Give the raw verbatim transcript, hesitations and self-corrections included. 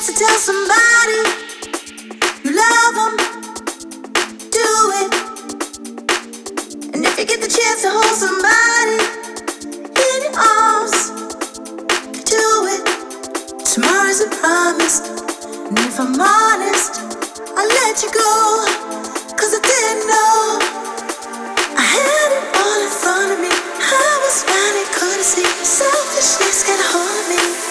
chance to tell somebody you love them, do it. And if you get the chance to hold somebody in your arms, do it. Tomorrow isn't promised, and if I'm honest, I'll let you go, cause I didn't know I had it all in front of me. I was blind and couldn't see selfishness get a hold of me.